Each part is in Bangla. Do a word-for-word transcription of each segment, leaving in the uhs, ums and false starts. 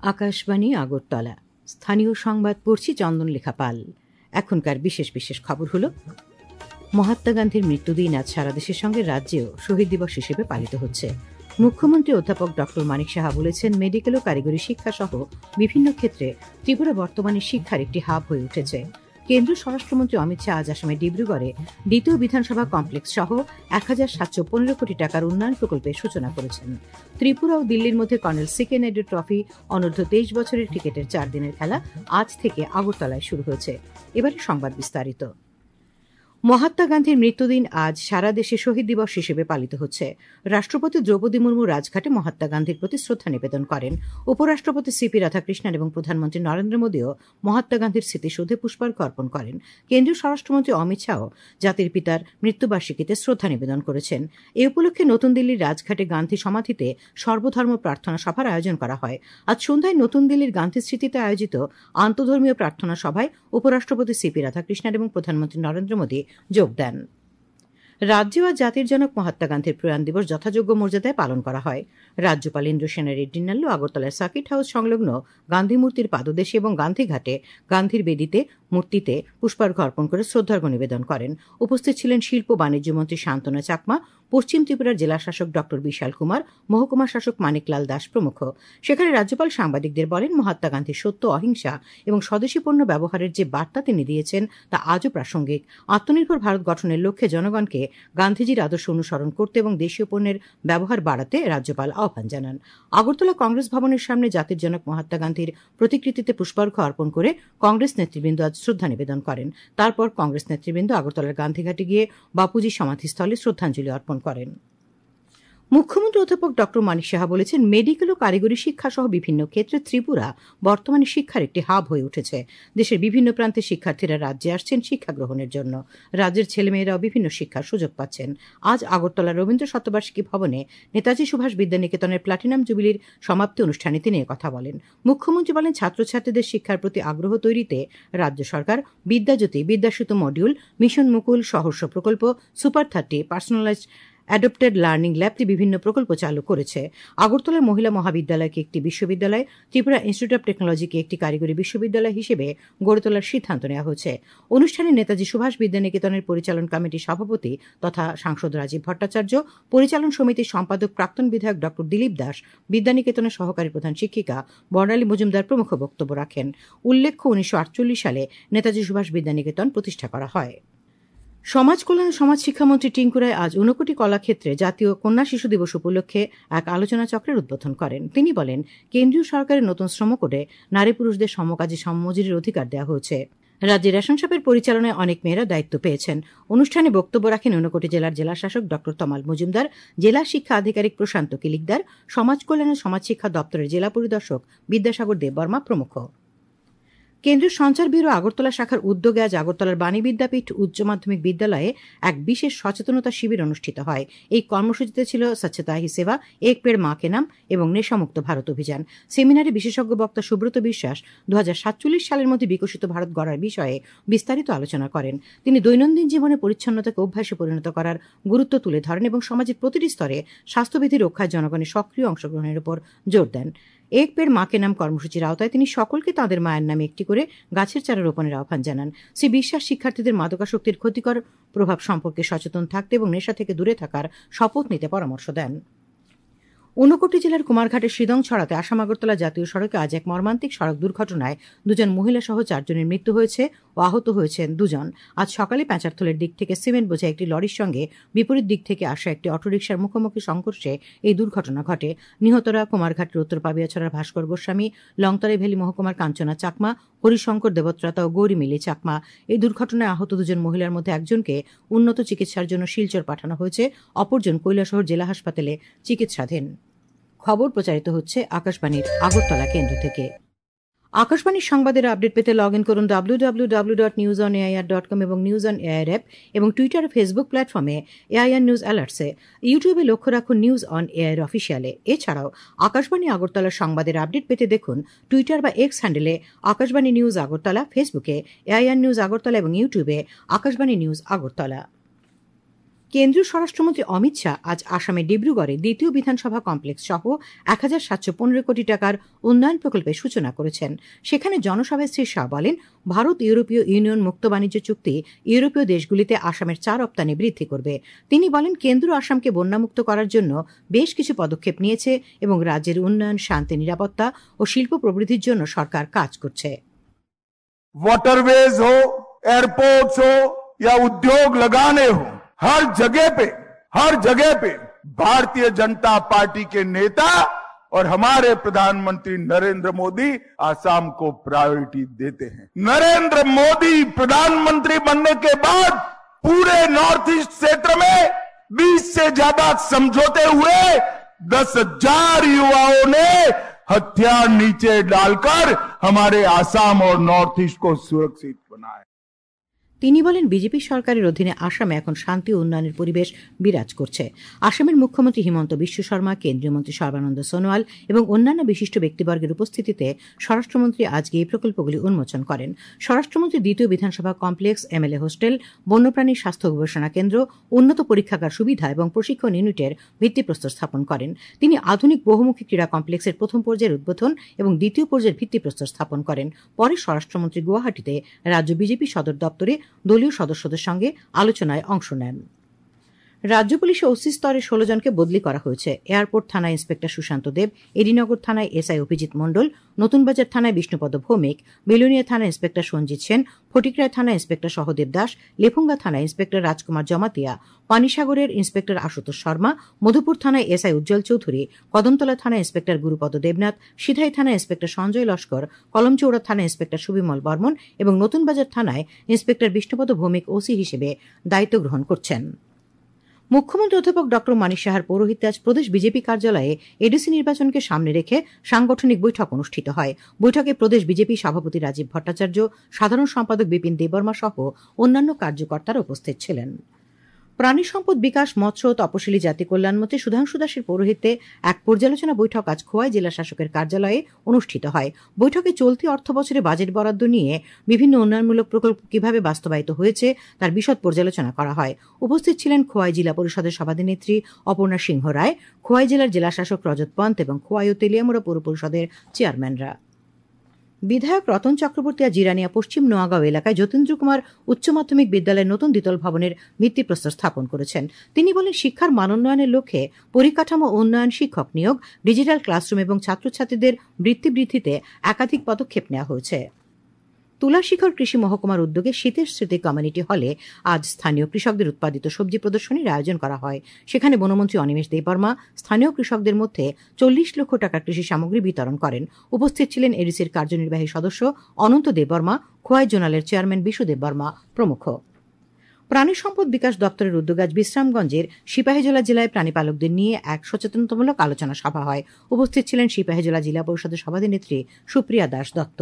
আকাশবাণী আগরতলা স্থানীয় সংবাদ পড়ছি চন্দনলেখা পাল। এখনকার বিশেষ বিশেষ খবর হলো, মহাত্মা গান্ধীর মৃত্যুদিন আজ সারা দেশের সঙ্গে রাজ্যেও শহীদ দিবস হিসেবে পালিত হচ্ছে। মুখ্যমন্ত্রী অধ্যাপক ডক্টর মানিক সাহা বলেছেন, মেডিকেল ও কারিগরি শিক্ষা সহ বিভিন্ন ক্ষেত্রে ত্রিপুরা বর্তমানে শিক্ষার একটি হাব হয়ে উঠেছে। কেন্দ্রীয় স্বরাষ্ট্রমন্ত্রী অমিত শাহ আজ আসামের ডিব্রুগড়ে দ্বিতীয় বিধানসভা কমপ্লেক্স সহ এক হাজার সাতশো পনেরো কোটি টাকার উন্নয়ন প্রকল্পের সূচনা করেছেন। ত্রিপুরা ও দিল্লির মধ্যে কর্নেল সিকে নাইডু ট্রফি অনূর্ধ্ব তেইশ বছরের ক্রিকেটের চার দিনের খেলা আজ থেকে আগরতলায় শুরু হয়েছে। এবারে সংবাদ বিস্তারিত। মহাত্মা গান্ধীর মৃত্যুদিন আজ সারা দেশে শহীদ দিবস হিসেবে পালিত হচ্ছে। রাষ্ট্রপতি দ্রৌপদী মুর্মু রাজঘাটে মহাত্মা গান্ধীর প্রতি শ্রদ্ধা নিবেদন করেন। উপরাষ্ট্রপতি সিপি রাধাকৃষ্ণন এবং প্রধানমন্ত্রী নরেন্দ্র মোদীও মহাত্মা গান্ধীর স্মৃতিসৌধে পুষ্পার্ঘ্য অর্পণ করেন। কেন্দ্রীয় স্বরাষ্ট্রমন্ত্রী অমিত শাহ জাতির পিতার মৃত্যুবার্ষিকীতে শ্রদ্ধা নিবেদন করেছেন। এ উপলক্ষে নতুন দিল্লির রাজঘাটে গান্ধী সমাধিতে সর্বধর্ম প্রার্থনা সভার আয়োজন করা হয়। আজ সন্ধ্যায় নতুন দিল্লির গান্ধী স্মৃতিতে আয়োজিত আন্তধর্মীয় প্রার্থনা সভায় উপরাষ্ট্রপতি সিপি রাধাকৃষ্ণন এবং প্রধানমন্ত্রী নরেন্দ্র মোদী যোগ দেন। রাজ্য আজ জাতির জনক মহাত্মা গান্ধীর প্রয়াণ দিবস যথাযোগ্য মর্যাদায় পালন করা হয়। রাজ্যপাল ইন্দ্রসেনা রেড্ডি নাল্লু আগরতলার সার্কিট হাউস সংলগ্ন গান্ধী মূর্তির পাদদেশে এবং গান্ধীঘাটে গান্ধীর বেদিতে মূর্তিতে পুষ্পার্ঘ্য অর্পণ করে শ্রদ্ধার্ঘ্য নিবেদন করেন। উপস্থিত ছিলেন শিল্প বাণিজ্য মন্ত্রী শান্তনা চাকমা, পশ্চিম ত্রিপুরার জেলা শাসক ডক্টর বিশাল কুমার, মহকুমা শাসক মানিকলাল দাস প্রমুখ। সেখানে রাজ্যপাল সাংবাদিকদের বলেন, মহাত্মা গান্ধী সত্য, অহিংসা এবং স্বদেশী পণ্য ব্যবহারের যে বার্তা তিনি দিয়েছেন তা আজও প্রাসঙ্গিক। আত্মনির্ভর ভারত গঠনের লক্ষ্যে জনগণকে গান্ধীজির আদর্শ অনুসরণ করতে এবং দেশীয় পণ্যের ব্যবহার বাড়াতে রাজ্যপাল আহ্বান জানান। আগরতলা কংগ্রেস ভবনের সামনে জাতির জনক মহাত্মা গান্ধীর প্রতিকৃতিতে পুষ্পার্ঘ্য অর্পণ করে কংগ্রেস নেতৃবৃন্দ আজ শ্রদ্ধা নিবেদন করেন। তারপর কংগ্রেস নেতৃবৃন্দ আগরতলার গান্ধীঘাটে গিয়ে বাপুজির সমাধিস্থলে শ্রদ্ধাঞ্জলি অর্পণ করেন। মুখ্যমন্ত্রী অধ্যাপক ডক্টর মানিক সাহা বলেছেন, মেডিকেল ও কারিগরি শিক্ষা সহ বিভিন্ন ক্ষেত্রে ত্রিপুরা বর্তমানে শিক্ষার একটি হাব হয়ে উঠেছে। দেশের বিভিন্ন প্রান্তে শিক্ষার্থীরা রাজ্যে আসছেন শিক্ষা গ্রহণের জন্য। রাজ্যের ছেলেমেয়েরাও বিভিন্ন শিক্ষার সুযোগ পাচ্ছেন। আজ আগরতলা রবীন্দ্র শতবার্ষিকী ভবনে নেতাজি সুভাষ বিদ্যানিকেতনের প্লাটিনাম জুবিলির সমাপ্তি অনুষ্ঠানে তিনি কথা বলেন। মুখ্যমন্ত্রী বলেন, ছাত্রছাত্রীদের শিক্ষার প্রতি আগ্রহ তৈরিতে রাজ্য সরকার বিদ্যাজ্যোতি, বিদ্যাসূত মডিউল, মিশন মুকুল, সহর্ষ প্রকল্প, super thirty, personalised adopted learning ল্যাবটি বিভিন্ন প্রকল্প চালু করেছে। আগরতলার মহিলা মহাবিদ্যালয়কে একটি বিশ্ববিদ্যালয়, ত্রিপুরা ইনস্টিটিউট অব টেকনোলজিকে একটি কারিগরি বিশ্ববিদ্যালয় হিসেবে গড়ে তোলার সিদ্ধান্ত নেওয়া হয়েছে। অনুষ্ঠানে নেতাজি সুভাষ বিদ্যানিকেতনের পরিচালন কমিটির সভাপতি তথা সাংসদ রাজীব ভট্টাচার্য, পরিচালন সমিতির সম্পাদক প্রাক্তন বিধায়ক ডক্টর দিলীপ দাস, বিদ্যানিকেতনের সহকারী প্রধান শিক্ষিকা বর্ণালী মজুমদার প্রমুখ বক্তব্য রাখেন। উল্লেখ্য, উনিশশো আটচল্লিশ সালে নেতাজি সুভাষ বিদ্যানিকেতন প্রতিষ্ঠা করা হয়। সমাজ কল্যাণ ও সমাজ শিক্ষামন্ত্রী টিঙ্কু রায় আজ ঊনকোটি কলাক্ষেত্রে জাতীয় কন্যা শিশু দিবস উপলক্ষে এক আলোচনা চক্রের উদ্বোধন করেন। তিনি বলেন, কেন্দ্রীয় সরকারের নতুন শ্রম কোডে নারী পুরুষদের সমকাজে সমমজুরির অধিকার দেওয়া হয়েছে। রাজ্যের রেশন শপের পরিচালনায় অনেক মেয়েরা দায়িত্ব পেয়েছেন। অনুষ্ঠানে বক্তব্য রাখেন ঊনকোটি জেলার জেলা শাসক ডক্টর তমাল মজুমদার, জেলা শিক্ষা আধিকারিক প্রশান্ত কিলিকদার, সমাজ কল্যাণ ও সমাজ শিক্ষা দপ্তরের জেলা পরিদর্শক বিদ্যাসাগর দেববর্মা প্রমুখ। কেন্দ্রীয় সঞ্চার ব্যুরো আগরতলা শাখার উদ্যোগে আজ আগরতলার বাণী বিদ্যাপীঠ উচ্চ মাধ্যমিক বিদ্যালয়ে এক বিশেষ সচেতনতা শিবির অনুষ্ঠিত হয়। এই কর্মসূচিতে ছিল স্বচ্ছতা হি সেবা, এক পেড় মা কে নাম এবং নেশামুক্ত ভারত অভিযান। সেমিনারে বিশেষজ্ঞ বক্তা সুব্রত বিশ্বাস দু হাজার সাতচল্লিশ সালের মধ্যে বিকশিত ভারত গড়ার বিষয়ে বিস্তারিত আলোচনা করেন। তিনি দৈনন্দিন জীবনে পরিচ্ছন্নতাকে অভ্যাসে পরিণত করার গুরুত্ব তুলে ধরেন এবং সমাজের প্রতিটি স্তরে স্বাস্থ্যবিধি রক্ষায় জনগণের সক্রিয় অংশগ্রহণের উপর জোর দেন। এক পেড় মা কে নাম কর্মসূচির আওতায় তিনি সকলকে তাঁদের মায়ের নামে একটি করে গাছের চারা রোপণের আহ্বান জানান। শ্রী বিশ্বাস শিক্ষার্থীদের মাদকাসক্তির ক্ষতিকর প্রভাব সম্পর্কে সচেতন থাকতে এবং নেশা থেকে দূরে থাকার শপথ নিতে পরামর্শ দেন। ঊনকোটি জেলার কুমারঘাটের শ্রীদং ছড়াতে আসাম আগরতলা জাতীয় সড়কে আজ এক মর্মান্তিক সড়ক দুর্ঘটনায় দুজন মহিলা সহ চারজনের মৃত্যু হয়েছে ও আহত হয়েছেন দুজন। আজ সকালে প্যাঁচারথলের দিক থেকে সিমেন্ট বোঝা একটি লরির সঙ্গে বিপরীত দিক থেকে আসা একটি অটোরিকশার মুখোমুখি সংঘর্ষে এই দুর্ঘটনা ঘটে। নিহতরা কুমারঘাটের উত্তর পাবিয়াছড়ার ভাস্কর গোস্বামী, লংতরাই ভ্যালি মহকুমার কাঞ্চনা চাকমা, হরিশঙ্কর দেবত্রাতা ও গৌরী মিলি চাকমা। এই দুর্ঘটনায় আহত দুজন মহিলার মধ্যে একজনকে উন্নত চিকিৎসার জন্য শিলচর পাঠানো হয়েছে, অপরজন কৈলাসহর জেলা হাসপাতালে চিকিৎসাধীন। খবর প্রচারিত হচ্ছে আকাশবাণীর আগরতলা কেন্দ্র থেকে। আকাশবাণীর সংবাদের আপডেট পেতে লগ ইন করুন W W W dot news on AIR dot com এবং নিউজ অন এআইআর অ্যাপ এবং টুইটার ও ফেসবুক প্ল্যাটফর্মে এআইআর নিউজ অ্যালার্টসে। ইউটিউবে লক্ষ্য রাখুন নিউজ অন এআইআর অফিসিয়ালে। এছাড়াও আকাশবাণী আগরতলার সংবাদের আপডেট পেতে দেখুন টুইটার বা এক্স হ্যান্ডেলে আকাশবাণী নিউজ আগরতলা, ফেসবুকে এআইআর নিউজ আগরতলা এবং ইউটিউবে আকাশবাণী নিউজ আগরতলা। কেন্দ্রীয় স্বরাষ্ট্রমন্ত্রী অমিত শাহ আজ আসামের ডিব্রুগড়ে দ্বিতীয় বিধানসভা কমপ্লেক্স সহ এক হাজার সাতশো পনেরো কোটি টাকার উন্নয়ন প্রকল্পের সূচনা করেছেন। সেখানে জনসভায় শ্রী শাহ বলেন, ভারত ইউরোপীয় ইউনিয়ন মুক্ত বাণিজ্য চুক্তি ইউরোপীয় দেশগুলিতে আসামের চা রপ্তানি বৃদ্ধি করবে। তিনি বলেন, কেন্দ্র আসামকে বন্যামুক্ত করার জন্য বেশ কিছু পদক্ষেপ নিয়েছে এবং রাজ্যের উন্নয়ন, শান্তি, নিরাপত্তা ও শিল্প প্রবৃদ্ধির জন্য সরকার কাজ করছে। वाटरवेज हो, एयरपोर्ट्स हो या उद्योग लगाने हो, हर जगह पे हर जगह पे भारतीय जनता पार्टी के नेता और हमारे प्रधानमंत्री नरेंद्र मोदी आसाम को प्रायोरिटी देते हैं। नरेंद्र मोदी प्रधानमंत्री बनने के बाद पूरे नॉर्थ ईस्ट क्षेत्र में बीस से ज्यादा समझौते हुए दस हजार युवाओं ने हथियार नीचे डालकर हमारे आसाम और नॉर्थ ईस्ट को सुरक्षित बनाया। তিনি বলেন, বিজেপি সরকারের অধীনে আসামে এখন শান্তি ও উন্নয়নের পরিবেশ বিরাজ করছে। আসামের মুখ্যমন্ত্রী হিমন্ত বিশ্ব শর্মা, কেন্দ্রীয় মন্ত্রী সর্বানন্দ সোনোয়াল এবং অন্যান্য বিশিষ্ট ব্যক্তিবর্গের উপস্থিতিতে স্বরাষ্ট্রমন্ত্রী আজকে এই প্রকল্পগুলি উন্মোচন করেন। স্বরাষ্ট্রমন্ত্রী দ্বিতীয় বিধানসভা কমপ্লেক্স, এমএলএ হোস্টেল, বন্যপ্রাণী স্বাস্থ্য গবেষণা কেন্দ্র, উন্নত পরীক্ষাগার সুবিধা এবং প্রশিক্ষণ ইউনিটের ভিত্তিপ্রস্তর স্থাপন করেন। তিনি আধুনিক বহুমুখী ক্রীড়া কমপ্লেক্সের প্রথম পর্যায়ের উদ্বোধন এবং দ্বিতীয় পর্যায়ের ভিত্তিপ্রস্তর স্থাপন করেন। পরে স্বরাষ্ট্রমন্ত্রী গুয়াহাটিতে রাজ্য বিজেপি সদর দপ্তরে দলীয় সদস্যদের সঙ্গে আলোচনায় অংশ নেন। রাজ্য পুলিশে ওসি স্তরে ষোলো জনকে বদলি করা হয়েছে। এয়ারপোর্ট থানায় ইন্সপেক্টর সুশান্ত দেব, এডিনগর থানায় এসআই অভিজিৎ মণ্ডল, নতুনবাজার থানায় বিষ্ণুপদ ভৌমিক, বেলুনিয়া থানায় ইন্সপেক্টর সঞ্জিত সেন, ফটিকরায় থানায় ইন্সপেক্টর সহদেব দাস, লেফুঙ্গা থানায় ইন্সপেক্টর রাজকুমার জমাতিয়া, পানিসাগরের ইন্সপেক্টর আশুতোষ শর্মা, মধুপুর থানায় এসআই উজ্জ্বল চৌধুরী, কদমতলা থানায় ইন্সপেক্টর গুরুপদ দেবনাথ, সিধাই থানায় ইন্সপেক্টর সঞ্জয় লস্কর, কলমচৌড়া থানায় ইন্সপেক্টর সুবিমল বর্মন এবং নতুনবাজার থানায় ইন্সপেক্টর বিষ্ণুপদ ভৌমিক ওসি হিসেবে দায়িত্ব গ্রহণ করছেন। মুখ্যমন্ত্রী অধ্যাপক ড মানিক সাহার পৌরোহিত্যে আজ প্রদেশ বিজেপি কার্যালয়ে এডিসি নির্বাচনকে সামনে রেখে সাংগঠনিক বৈঠক অনুষ্ঠিত হয়। বৈঠকে প্রদেশ বিজেপি সভাপতি রাজীব ভট্টাচার্য, সাধারণ সম্পাদক বিপিন দেববর্মা সহ অন্যান্য কার্যকর্তারা উপস্থিত ছিলেন। প্রাণী সম্পদ বিকাশ, মৎস্য ও তপশিলি জাতি কল্যাণমন্ত্রী সুধাংশু দাসের পৌরোহিত্যে এক পর্যালোচনা বৈঠক আজ খোয়াই জেলা শাসকের কার্যালয়ে অনুষ্ঠিত হয়। বৈঠকে চলতি অর্থ বছরে বাজেট বরাদ্দ নিয়ে বিভিন্ন উন্নয়নমূলক প্রকল্প কিভাবে বাস্তবায়িত হয়েছে তার বিশদ পর্যালোচনা করা হয়। উপস্থিত ছিলেন খোয়াই জেলা পরিষদের সভাধিনেত্রী অপর্ণা সিংহ রায়, খোয়াই জেলার জেলা শাসক রজত পন্ত এবং খোয়াই ও তেলিয়ামুড়া পৌর পরিষদের চেয়ারম্যানরা। বিধায়ক রতন চক্রবর্তী আজ জিরানিয়া পশ্চিম নোয়াগাঁও এলাকায় যতীন্দ্র কুমার উচ্চ মাধ্যমিক বিদ্যালয়ের নতুন দ্বিতল ভবনের ভিত্তিপ্রস্তর স্থাপন করেছেন। তিনি বলেন, শিক্ষার মানোন্নয়নের লক্ষ্যে পরিকাঠামো উন্নয়ন, শিক্ষক নিয়োগ, ডিজিটাল ক্লাসরুম এবং ছাত্রছাত্রীদের বৃত্তি বৃদ্ধিতে একাধিক পদক্ষেপ নেওয়া হয়েছে। তুলাশিখর কৃষি মহকুমার উদ্যোগে শীতের স্মৃতি কমিউনিটি হলে আজ স্থানীয় কৃষকদের উৎপাদিত সবজি প্রদর্শনীর আয়োজন করা হয়। সেখানে বনমন্ত্রী অনিমেষ দেববর্মা স্থানীয় কৃষকদের মধ্যে চল্লিশ লক্ষ টাকার কৃষি সামগ্রী বিতরণ করেন। উপস্থিত ছিলেন এডিসির কার্যনির্বাহী সদস্য অনন্ত দেববর্মা, খোয়াই জোনালের চেয়ারম্যান বিশু দেববর্মা প্রমুখ। প্রাণী সম্পদ বিকাশ দপ্তরের উদ্যোগে আজ বিশ্রামগঞ্জের সিপাহীজলা জেলায় প্রাণীপালকদের নিয়ে এক সচেতনতামূলক আলোচনা সভা হয়। উপস্থিত ছিলেন সিপাহীজলা জেলা পরিষদের সভাধিনেত্রী সুপ্রিয়া দাস দত্ত।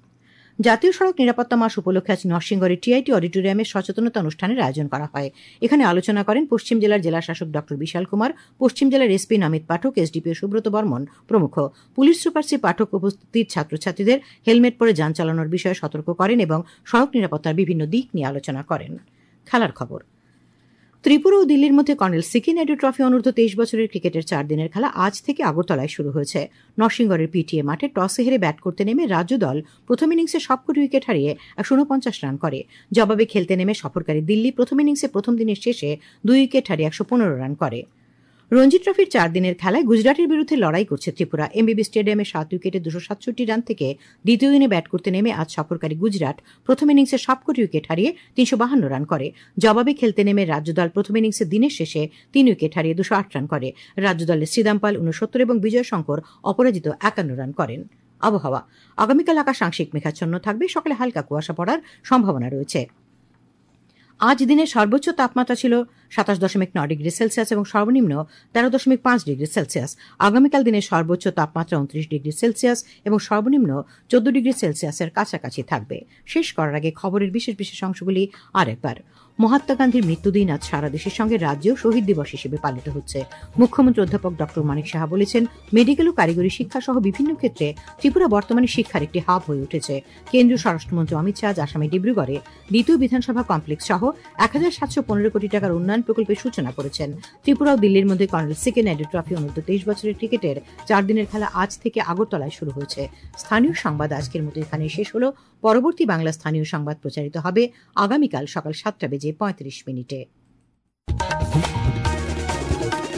জাতীয় সড়ক নিরাপত্তা মাস উপলক্ষে আজ নরসিংগড়ের টিআইটি অডিটোরিয়ামে সচেতনতা অনুষ্ঠানের আয়োজন করা হয়। এখানে আলোচনা করেন পশ্চিম জেলার জেলা শাসক ড বিশাল কুমার, পশ্চিম জেলার এসপি নামিত পাঠক, এসডিপিও সুব্রত বর্মন প্রমুখ। পুলিশ সুপার শ্রী পাঠক উপস্থিত ছাত্রছাত্রীদের হেলমেট পরে যান চালানোর বিষয়ে সতর্ক করেন এবং সড়ক নিরাপত্তার বিভিন্ন দিক নিয়ে আলোচনা করেন। খেলার খবর। ত্রিপুরা ও দিল্লির মধ্যে কর্নেল সিকি নাইডু ট্রফি অনূর্ধ্ব তেইশ বছরের ক্রিকেটের চার দিনের খেলা আজ থেকে আগরতলায় শুরু হয়েছে। নরসিংগড়ের পিটিএ মাঠে টসে হেরে ব্যাট করতে নেমে রাজ্য দল প্রথম ইনিংসে সবকটি উইকেট হারিয়ে একশো উনপঞ্চাশ রান করে। জবাবে খেলতে নেমে সফরকারী দিল্লি প্রথম ইনিংসে প্রথম দিনের শেষে দুই উইকেট হারিয়ে একশো পনেরো রান করে। রঞ্জি ট্রফির চার দিনের খেলায় গুজরাটের বিরুদ্ধে লড়াই করছে ত্রিপুরা। এমবিবি স্টেডিয়ামে সাত উইকেটে দুশো সাতষট্টি রান থেকে দ্বিতীয় দিনে ব্যাট করতে নেমে আজ সফরকারী গুজরাট প্রথম ইনিংসে সবকটি উইকেট হারিয়ে তিনশো বাহান্ন রান করে। জবাবে খেলতে নেমে রাজ্যদল প্রথম ইনিংসে দিনের শেষে তিন উইকেট হারিয়ে দুশো আট রান করে। রাজ্যদলের শ্রীদামপাল উনসত্তর এবং বিজয় শঙ্কর অপরাজিত একান্ন রান করেন। আবহাওয়া। আগামীকাল আকাশ আংশিক মেঘাচ্ছন্ন থাকবে, সকালে হালকা কুয়াশা পড়ার সম্ভাবনা রয়েছে। আজ দিনের সর্বোচ্চ তাপমাত্রা ছিল সাতাশ দশমিক নয় ডিগ্রি সেলসিয়াস এবং সর্বনিম্ন তেরো দশমিক পাঁচ ডিগ্রি সেলসিয়াস। আগামীকাল দিনের সর্বোচ্চ তাপমাত্রা উনত্রিশ ডিগ্রি সেলসিয়াস এবং সর্বনিম্ন চোদ্দ ডিগ্রি সেলসিয়াসের কাছাকাছি থাকবে। শেষ করার আগে খবরের বিশেষ বিশেষ অংশগুলি আরেকবার। মহাত্মা গান্ধীর মৃত্যুদিন আজ সারা দেশের সঙ্গে রাজ্যেও শহীদ দিবস হিসেবে পালিত হচ্ছে। মুখ্যমন্ত্রী অধ্যাপক ডক্টর মানিক সাহা বলেছেন, মেডিকেল ও কারিগরি শিক্ষা সহ বিভিন্ন ক্ষেত্রে ত্রিপুরা বর্তমানে শিক্ষার একটি হাব হয়ে উঠেছে। কেন্দ্রীয় স্বরাষ্ট্রমন্ত্রী অমিত শাহ আসামে ডিব্রুগড়ে দ্বিতীয় বিধানসভা কমপ্লেক্স সহ এক হাজার সাতশো পনেরো কোটি টাকার উন্নয়ন প্রকল্পের সূচনা করেছেন। ত্রিপুরা ও দিল্লির মধ্যে কর্নেল সিকে নাইডু ট্রফি অনূর্ধ্ব তেইশ বছরের ক্রিকেটের চার দিনের খেলা আজ থেকে আগরতলায় শুরু হয়েছে। স্থানীয় সংবাদ আজকের মতো এখানে শেষ হলো। পরবর্তী বাংলা স্থানীয় সংবাদ প্রচারিত হবে আগামীকাল সকাল সাতটা বেজে পঁয়ত্রিশ মিনিটে।